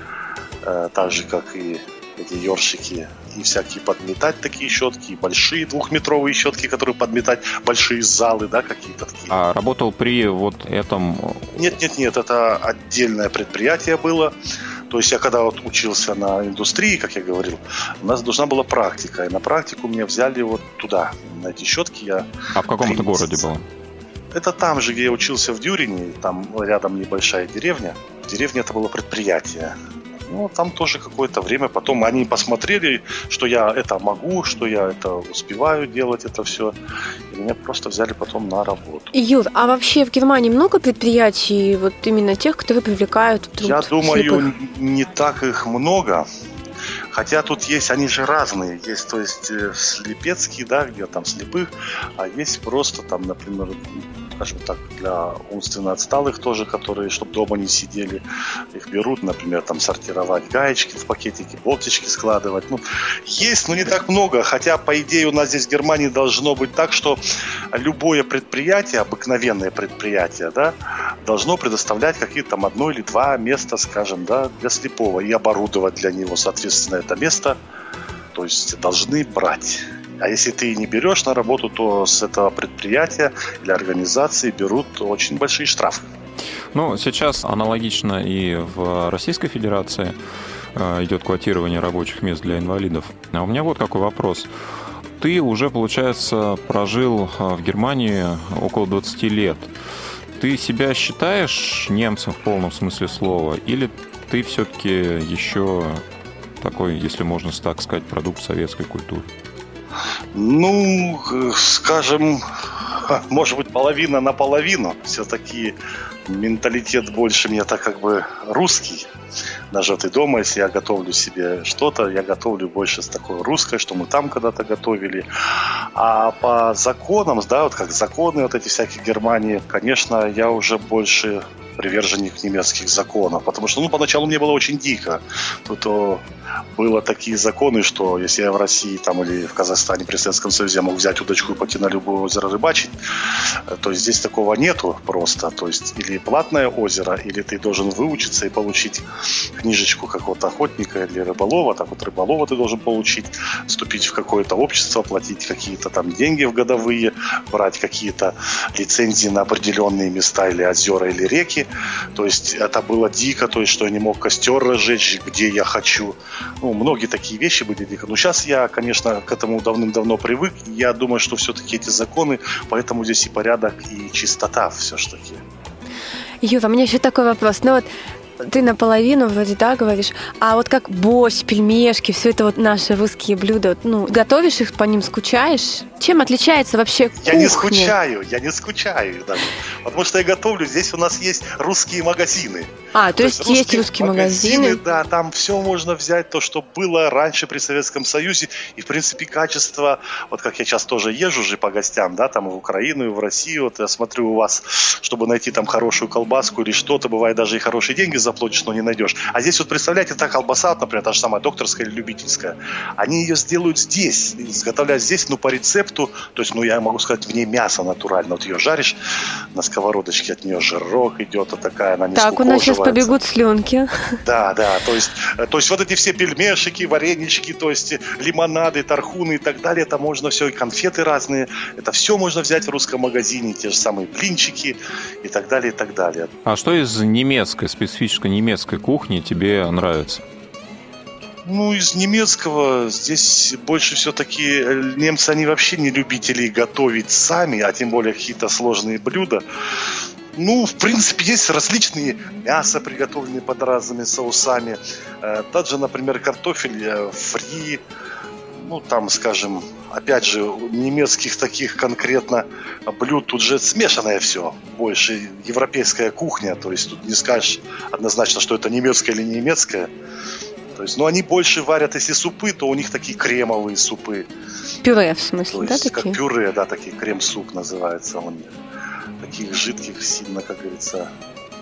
э, так же, как и эти ёршики, и всякие подметать такие щетки, и большие двухметровые щетки, которые подметать большие залы, да, какие-то такие. А работал при вот этом... Нет, нет, нет, это отдельное предприятие было. То есть я когда вот учился на индустрии, как я говорил, у нас должна была практика. И на практику меня взяли вот туда, на эти щетки. Я а в каком это городе было? Это там же, где я учился в Дюрине, там рядом небольшая деревня. В деревне это было предприятие. Ну, там тоже какое-то время. Потом они посмотрели, что я это могу, что я это успеваю делать, это все. И меня просто взяли потом на работу. Юр, а вообще в Германии много предприятий, вот именно тех, которые привлекают в труд Я думаю, слепых? не так их много. Хотя тут есть, они же разные. Есть, то есть, слепецкие, да, где там слепых, а есть просто там, например, скажем так, для умственно отсталых тоже, которые, чтобы дома не сидели, их берут, например, там сортировать гаечки в пакетики, болтички складывать. Ну, есть, но не так много. Хотя, по идее, у нас здесь в Германии должно быть так, что любое предприятие, обыкновенное предприятие, да, должно предоставлять какие-то там одно или два места, скажем, да, для слепого и оборудовать для него, соответственно, это место, то есть должны брать. А если ты не берешь на работу, то с этого предприятия или организации берут очень большие штрафы. Ну, сейчас аналогично и в Российской Федерации идет квотирование рабочих мест для инвалидов. А у меня вот какой вопрос. Ты уже, получается, прожил в Германии около двадцать лет. Ты себя считаешь немцем в полном смысле слова? Или ты все-таки еще такой, если можно так сказать, продукт советской культуры? Ну, скажем, может быть, половина на половину. Все-таки менталитет больше мне так как бы русский. Даже вот и дома, если я готовлю себе что-то, я готовлю больше с такой русской, что мы там когда-то готовили. А по законам, да, вот как законы вот эти всякие Германии, конечно, я уже больше приверженник немецких законов, потому что, ну, поначалу мне было очень дико. Тут о, было такие законы, что если я в России там или в Казахстане при Советском Союзе я мог взять удочку и пойти на любое озеро рыбачить, то есть здесь такого нету просто. То есть или платное озеро, или ты должен выучиться и получить книжечку какого-то охотника или рыболова, так вот рыболова ты должен получить, вступить в какое-то общество, платить какие-то там деньги в годовые, брать какие-то лицензии на определенные места или озера, или реки. То есть это было дико, то есть что я не мог костер разжечь, где я хочу. Ну, многие такие вещи были дико. Но сейчас я, конечно, к этому давным-давно привык. Я думаю, что все-таки эти законы, поэтому здесь и порядок, и чистота все-таки. Юра, у меня еще такой вопрос. Ну вот ты наполовину вроде, да, говоришь, а вот как борщ, пельмешки, все это вот наши русские блюда, ну, готовишь их, по ним скучаешь? Чем отличается вообще кухня? Я не скучаю, я не скучаю даже. Потому что я готовлю, здесь у нас есть русские магазины. А, то, то есть, есть русские, русские магазины, магазины. Да, там все можно взять, то, что было раньше при Советском Союзе. И, в принципе, качество, вот как я сейчас тоже езжу же по гостям, да, там в Украину, и в Россию, вот я смотрю у вас, чтобы найти там хорошую колбаску или что-то, бывает даже и хорошие деньги заплатишь, но не найдешь. А здесь вот, представляете, та колбаса, вот, например, та же самая докторская или любительская, они ее сделают здесь, изготовляют здесь, ну, по рецепту. То есть, ну, я могу сказать, в ней мясо натурально. Вот ее жаришь на сковородочке, от нее жирок идет, вот такая, она не скукоживается. Так, у нас сейчас побегут слюнки. Да, да, то есть, то есть вот эти все пельмешики, варенички, то есть лимонады, тархуны и так далее, это можно все, и конфеты разные, это все можно взять в русском магазине, те же самые блинчики и так далее, и так далее. А что из немецкой, специфической немецкой кухни тебе нравится? Ну, из немецкого здесь больше все-таки немцы, они вообще не любители готовить сами, а тем более какие-то сложные блюда. Ну, в принципе, есть различные мясо, приготовленные под разными соусами. Тот же, например, картофель фри, ну, там, скажем, опять же, немецких таких конкретно блюд, тут же смешанное все, больше европейская кухня, то есть тут не скажешь однозначно, что это немецкое или не немецкое. То есть, ну, они больше варят, если супы, то у них такие кремовые супы. Пюре, в смысле, то да, есть, такие? как пюре, да, такие крем-суп называется у них. Таких жидких сильно, как говорится,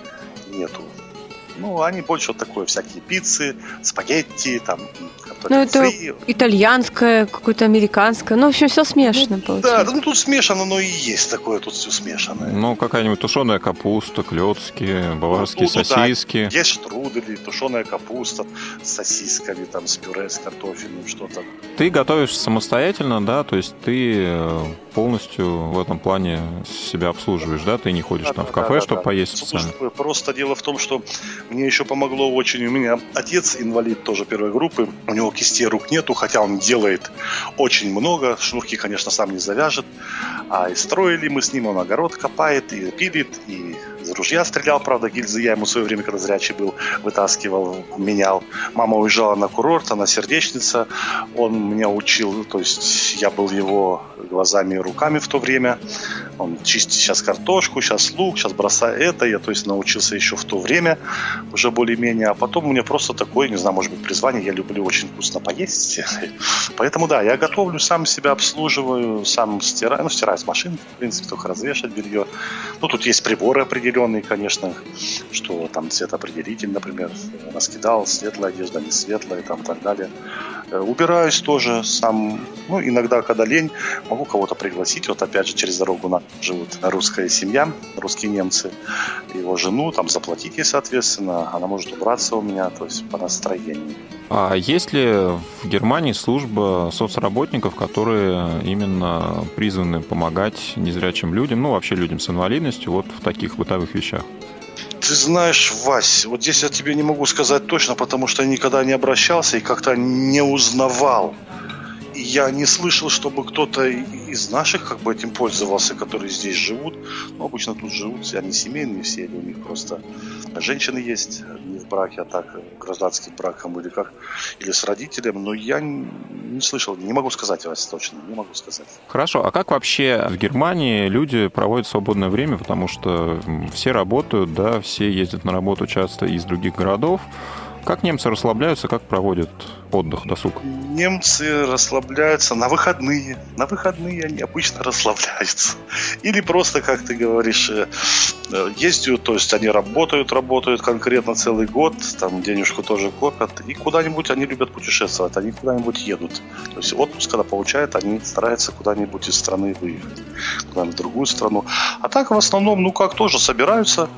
нету. Ну, они больше вот такое, всякие пиццы, спагетти, там, ну, это фри. итальянское, какое-то американское. Ну, в общем, все смешано, ну, получается. Да, ну тут смешано, но и есть такое, тут все смешанное. Ну, какая-нибудь тушеная капуста, клёцки, баварские ну, ну, сосиски. Да, есть штрудели, тушеная капуста с сосисками, там, с пюре, с картофелем, что-то. Ты готовишь самостоятельно, да? То есть ты полностью в этом плане себя обслуживаешь, да? Ты не ходишь да, там да, в кафе, да, чтобы да. поесть Слушай, специально? просто дело в том, что мне еще помогло очень. У меня отец инвалид тоже первой группы. У него кистей рук нету, хотя он делает очень много. Шнурки, конечно, сам не завяжет. А и строили мы с ним, он огород копает и пилит, и из ружья стрелял, правда, гильзы. Я ему в свое время, когда зрячий был, вытаскивал, менял. Мама уезжала на курорт, она сердечница. Он меня учил, то есть я был его глазами и руками в то время. Он чистит сейчас картошку, сейчас лук, сейчас бросает это. Я, то есть, научился еще в то время уже более-менее. А потом у меня просто такое, не знаю, может быть, призвание. Я люблю очень вкусно поесть. Поэтому, да, я готовлю, сам себя обслуживаю, сам стираю. Ну, стираю с машин, в принципе, только развешать белье. Ну, тут есть приборы определенные, конечно, что там цветоопределитель, например, раскидал, светлая одежда, не светлая, там, и так далее. Убираюсь тоже сам. Ну, иногда, когда лень, могу кого-то пригласить. Вот опять же, через дорогу на, живут русская семья, русские немцы. Его жену там заплатить ей, соответственно. Она может убраться у меня, то есть по настроению. А есть ли в Германии служба соцработников, которые именно призваны помогать незрячим людям, ну, вообще людям с инвалидностью, вот в таких бытовых вещах? Ты знаешь, Вась, вот здесь я тебе не могу сказать точно, потому что я никогда не обращался и как-то не узнавал. И я не слышал, чтобы кто-то из наших как бы этим пользовался, которые здесь живут. Ну, обычно тут живут, они семейные все, или у них просто женщины есть, не в браке, а так, гражданским браком или как, или с родителем. Но я не, не слышал, не могу сказать, Вась, точно, не могу сказать. Хорошо, а как вообще в Германии люди проводят свободное время, потому что все работают, да, все ездят на работу часто из других городов. Как немцы расслабляются, как проводят отдых, досуг? Немцы расслабляются на выходные. На выходные они обычно расслабляются. Или просто, как ты говоришь, ездят, то есть они работают, работают конкретно целый год, там денежку тоже копят, и куда-нибудь они любят путешествовать, они куда-нибудь едут. То есть отпуск, когда получают, они стараются куда-нибудь из страны выехать, куда-нибудь в другую страну. А так, в основном, ну как, тоже собираются.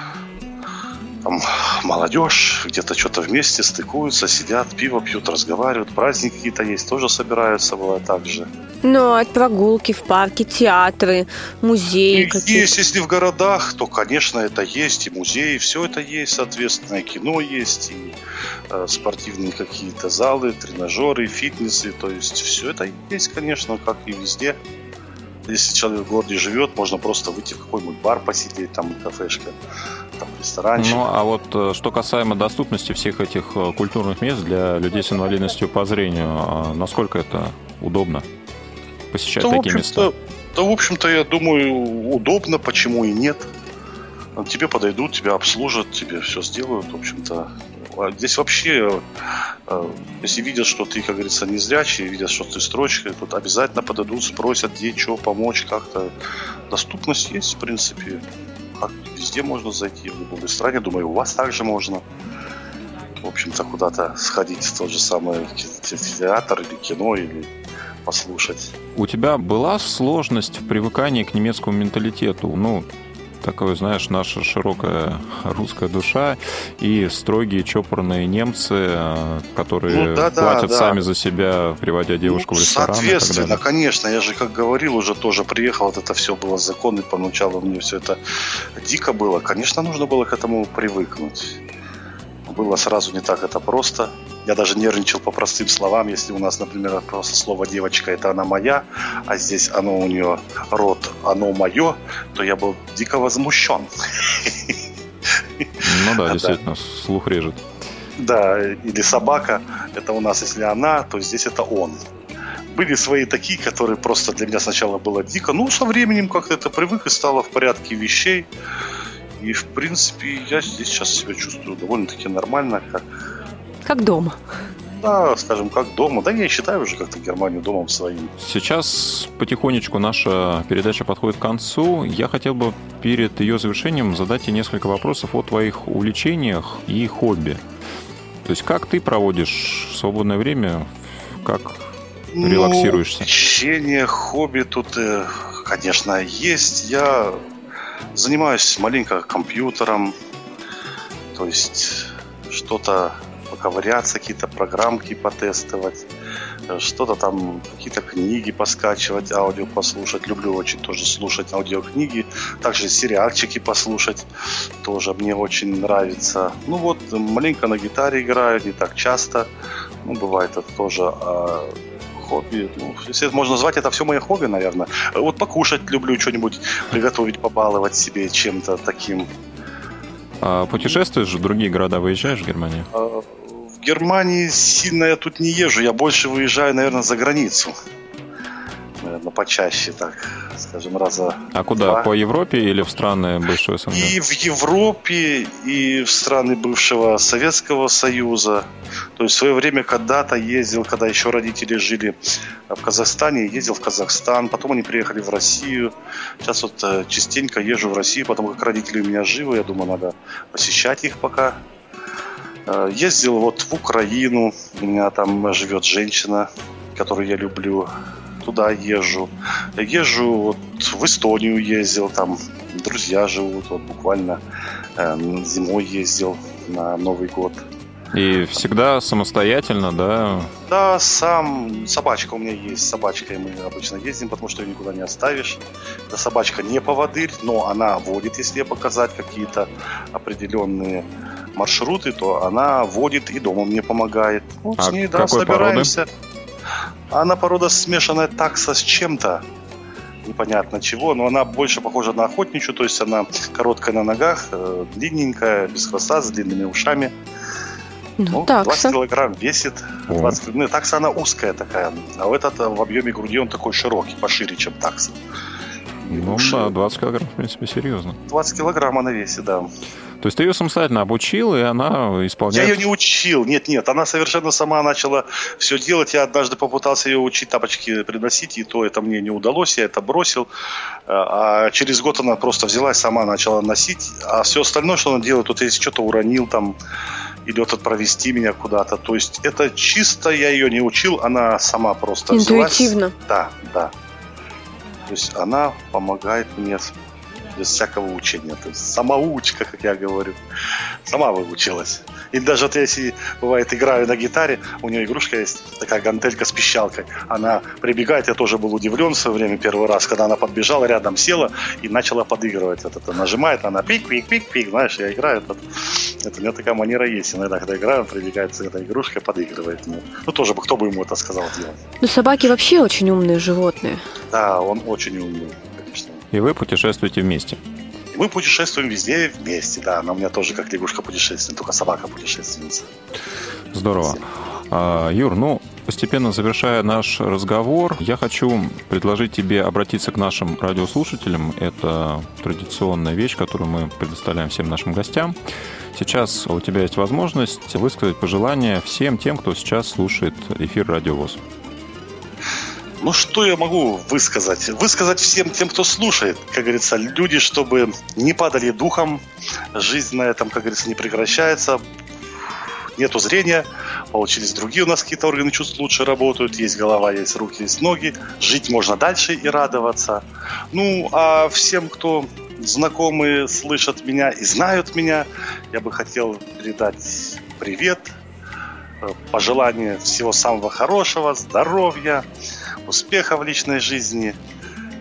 Там молодежь, где-то что-то вместе стыкуются, сидят, пиво пьют, разговаривают, праздники какие-то есть, тоже собираются, бывает так же. Ну, а прогулки в парке, театры, музеи какие-то? Есть, если в городах, то, конечно, это есть, и музеи, все это есть, соответственно, и кино есть, и э, спортивные какие-то залы, тренажеры, фитнесы, то есть все это есть, конечно, как и везде. Если человек в городе живет, можно просто выйти в какой-нибудь бар посидеть, там кафешка, там ресторанчик. Ну, а вот что касаемо доступности всех этих культурных мест для людей с инвалидностью по зрению, насколько это удобно посещать да, такие места? Да, в общем-то, я думаю, удобно, почему и нет. Тебе подойдут, тебя обслужат, тебе все сделают, в общем-то. Здесь вообще, если видят, что ты, как говорится, незрячий, видят, что ты строчкой, тут обязательно подойдут, спросят, где, что, помочь как-то. Доступность есть, в принципе. Как везде можно зайти, в любой стране. Думаю, у вас также можно. В общем-то, куда-то сходить в тот же самый театр или кино, или послушать. У тебя была сложность в привыкании к немецкому менталитету? Ну, такое, знаешь, наша широкая русская душа и строгие, чопорные немцы, которые ну, да, платят да, сами да. за себя, приводя девушку ну, в ресторан. Соответственно, конечно, я же, как говорил, уже тоже приехал, вот это все было законно, и поначалу мне все это дико было. Конечно, нужно было к этому привыкнуть. Было сразу не так это просто. Я даже нервничал по простым словам. Если у нас, например, просто слово «девочка» — это «она моя», а здесь оно у нее род «оно мое», то я был дико возмущен. Ну да, действительно, слух режет. Да, или собака — это у нас, если она, то здесь это он. Были свои такие, которые просто для меня сначала было дико. Ну, со временем как-то это привык и стало в порядке вещей. И, в принципе, я здесь сейчас себя чувствую довольно-таки нормально, как... Как дома. Да, скажем, как дома. Да, я считаю уже как-то Германию домом своим. Сейчас потихонечку наша передача подходит к концу. Я хотел бы перед ее завершением задать тебе несколько вопросов о твоих увлечениях и хобби. То есть как ты проводишь свободное время, как релаксируешься? Ну, увлечение, хобби тут, конечно, есть. Я занимаюсь маленько компьютером, то есть что-то поковыряться, какие-то программки потестовать, что-то там, какие-то книги поскачивать, аудио послушать. Люблю очень тоже слушать аудиокниги, также сериальчики послушать, тоже мне очень нравится. Ну вот, маленько на гитаре играю, не так часто, ну бывает это тоже. А хобби, ну, если можно назвать, это все мои хобби, наверное. Вот покушать люблю, что-нибудь приготовить, побаловать себе чем-то таким. А путешествуешь в другие города, выезжаешь в Германию? В Германии сильно я тут не езжу, я больше выезжаю, наверное, за границу. Наверное, почаще, так, скажем, раза А куда? два. По Европе или в страны бывшего СНГ? И в Европе, и в страны бывшего Советского Союза. То есть в свое время когда-то ездил, когда еще родители жили в Казахстане, ездил в Казахстан, потом они приехали в Россию. Сейчас вот частенько езжу в Россию, потому как родители у меня живы, я думаю, надо посещать их пока. Ездил вот в Украину, у меня там живет женщина, которую я люблю. Туда езжу. Езжу вот в Эстонию ездил, там друзья живут, вот буквально э, зимой ездил на Новый год. И всегда самостоятельно, да? Да, сам. Собачка у меня есть. С собачкой мы обычно ездим, потому что ее никуда не оставишь. Эта собачка не поводырь, но она водит, если показать какие-то определенные маршруты, то она водит и дома мне помогает. Вот а с ней, да, какой собираемся. породы? Она порода смешанная такса с чем-то. Непонятно чего, но она больше похожа на охотничью, то есть она короткая на ногах, длинненькая, без хвоста, с длинными ушами. Ну, Ну, такса. двадцать килограмм весит. двадцать, ну, такса она узкая такая, а в этот в объеме груди он такой широкий, пошире, чем такса. Ну Уши. да, двадцать килограмм, в принципе, серьезно. двадцать килограмм она весит, да. То есть ты ее самостоятельно обучил, и она исполняет... Я ее не учил, нет-нет, она совершенно сама начала все делать. Я однажды попытался ее учить тапочки приносить, и то это мне не удалось, я это бросил. А через год она просто взяла и сама начала носить. А все остальное, что она делает, вот если что-то уронил там, или вот провести меня куда-то. То есть это чисто я ее не учил, она сама просто взялась. Интуитивно. Да, да. То есть она помогает мне без всякого учения. То есть самоучка, как я говорю. Сама выучилась. И даже вот если, бывает, играю на гитаре, у нее игрушка есть, такая гантелька с пищалкой. Она прибегает, я тоже был удивлен в свое время первый раз, когда она подбежала, рядом села и начала подыгрывать. Вот это нажимает, она пик-пик-пик-пик, знаешь, я играю. Это, это у меня такая манера есть. Иногда, когда играю, прибегает с этой игрушкой, подыгрывает. Ну, ну, тоже бы, кто бы ему это сказал делать. Ну, собаки вообще очень умные животные. Да, он очень умный, конечно. И вы путешествуете вместе? Мы путешествуем везде вместе, да. Она у меня тоже как лягушка-путешественница, только собака-путешественница. Здорово. А, Юр, ну, постепенно завершая наш разговор, я хочу предложить тебе обратиться к нашим радиослушателям. Это традиционная вещь, которую мы предоставляем всем нашим гостям. Сейчас у тебя есть возможность высказать пожелания всем тем, кто сейчас слушает эфир Радио ВОС. Ну, что я могу высказать? Высказать всем тем, кто слушает, как говорится, люди, чтобы не падали духом. Жизнь на этом, как говорится, не прекращается. Нету зрения, получились другие у нас какие-то органы чувств лучше работают. Есть голова, есть руки, есть ноги. Жить можно дальше и радоваться. Ну, а всем, кто знакомы, слышат меня и знают меня, я бы хотел передать привет, пожелания всего самого хорошего, здоровья, успеха в личной жизни.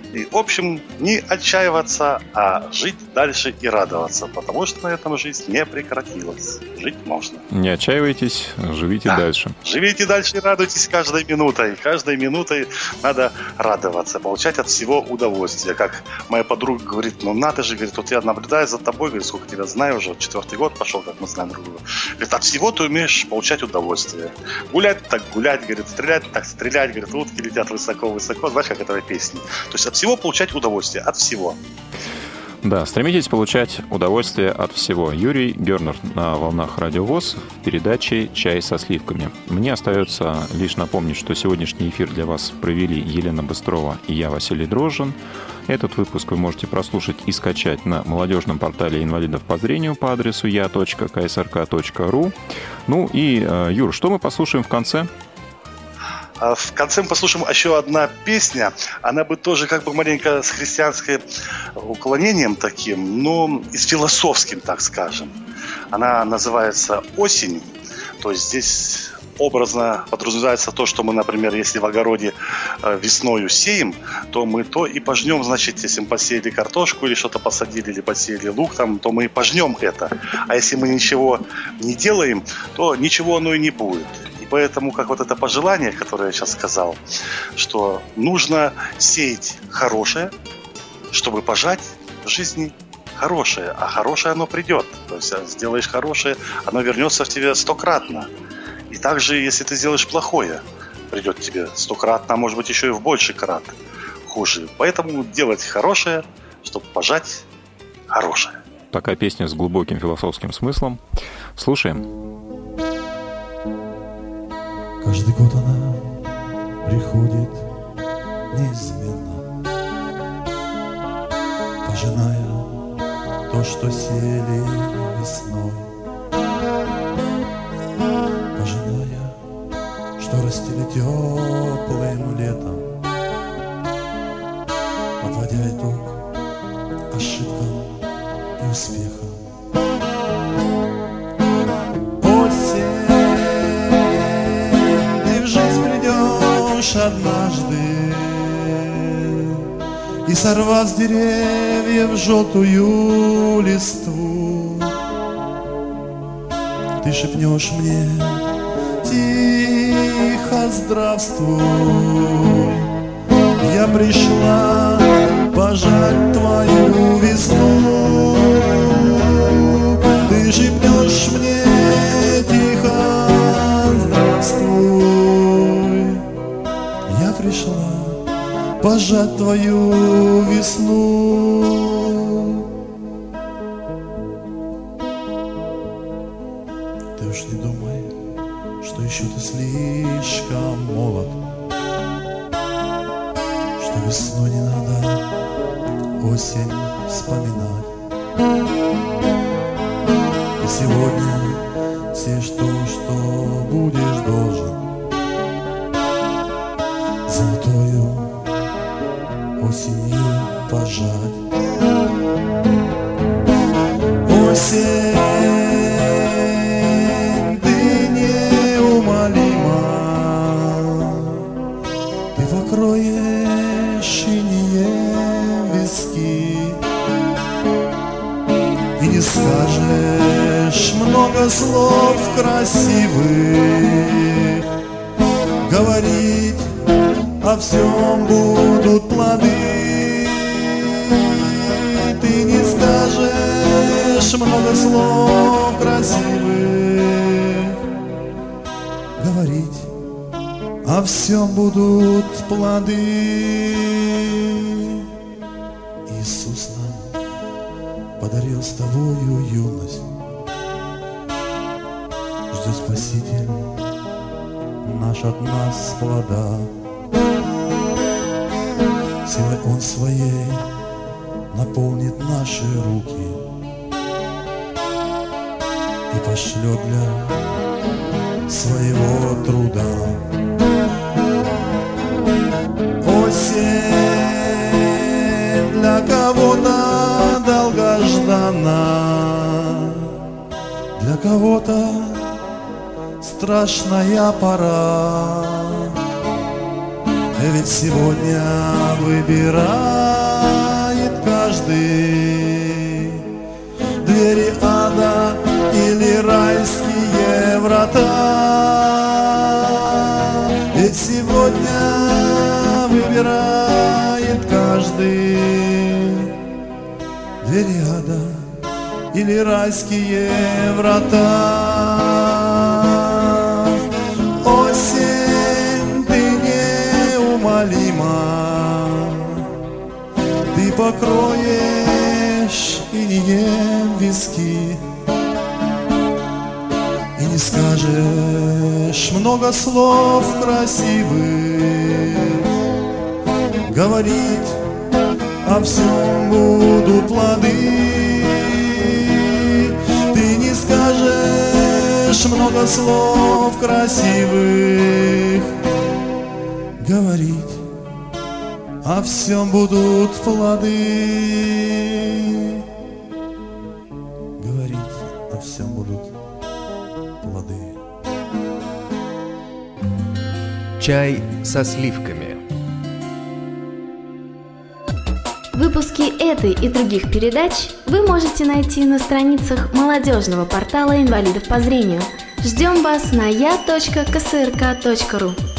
И, в общем, не отчаиваться, а жить дальше и радоваться, потому что на этом жизнь не прекратилась. Жить можно. Не отчаивайтесь, живите да. дальше. Живите дальше и радуйтесь каждой минутой. Каждой минутой надо радоваться, получать от всего удовольствие. Как моя подруга говорит, ну надо же, говорит, вот я наблюдаю за тобой, говорит, сколько тебя знаю уже, четвертый год пошел, как мы знаем друг друга. Говорит, от всего ты умеешь получать удовольствие. Гулять так гулять, говорит, стрелять так стрелять, говорит, утки летят высоко-высоко. Знаешь, как это песня? То есть от всего получать удовольствие, от всего. Да, стремитесь получать удовольствие от всего. Юрий Гернер на волнах Радио ВОС в передаче «Чай со сливками». Мне остается лишь напомнить, что сегодняшний эфир для вас провели Елена Быстрова и я, Василий Дрожжин. Этот выпуск вы можете прослушать и скачать на молодежном портале инвалидов по зрению по адресу я точка ка эс эр ка точка ру. Ну и, Юр, что мы послушаем в конце? В конце мы послушаем еще одна песня. Она бы тоже как бы маленько с христианским уклонением таким, но и с философским, так скажем. Она называется «Осень». То есть здесь образно подразумевается то, что мы, например, если в огороде весною сеем, то мы то и пожнем, значит, если мы посеяли картошку или что-то посадили, или посеяли лук, там, то мы и пожнем это. А если мы ничего не делаем, то ничего оно и не будет. Поэтому, как вот это пожелание, которое я сейчас сказал, что нужно сеять хорошее, чтобы пожать в жизни хорошее, а хорошее оно придет. То есть сделаешь хорошее, оно вернется в тебе стократно. И также, если ты сделаешь плохое, придет тебе стократно, а может быть еще и в больший крат хуже. Поэтому делать хорошее, чтобы пожать хорошее. Такая песня с глубоким философским смыслом. Слушаем. Каждый год она приходит неизменно, пожиная то, что сеяли весной, пожиная, что растили теплым летом, подводя итог ошибкам и успехам. Однажды и сорвав с деревьев желтую листву, ты шепнешь мне тихо здравствуй. Я пришла пожать твою весну. Ты шепнешь мне тихо здравствуй. Я пришла пожать твою весну. Ты уж не думай, что еще ты слишком молод, что весну не надо осень вспоминать. И сегодня сеешь то, что будешь должен, золотою осенью пожать. Осень, ты неумолима, ты покроешь инеем виски и не скажешь много слов красивых. Говорить о всем будут плоды. Ты не скажешь много слов красивых. Говорить о всем будут плоды. Иисус нам подарил с тобою юность. Ждет Спаситель наш от нас плода. Силой Он своей наполнит наши руки и пошлет для своего труда. Осень для кого-то долгожданна, для кого-то страшная пора. Ведь сегодня выбирай надежды, двери ада или райские врата. Осень, ты неумолима, ты покроешь инеем виски и не скажешь много слов красивых. Говорить о всем будут плоды. Ты не скажешь много слов красивых. Говорить о всем будут плоды. Говорить о всем будут плоды. Чай со сливками. Выпуски этой и других передач вы можете найти на страницах молодежного портала инвалидов по зрению. Ждем вас на я точка ка эс эр ка точка ру.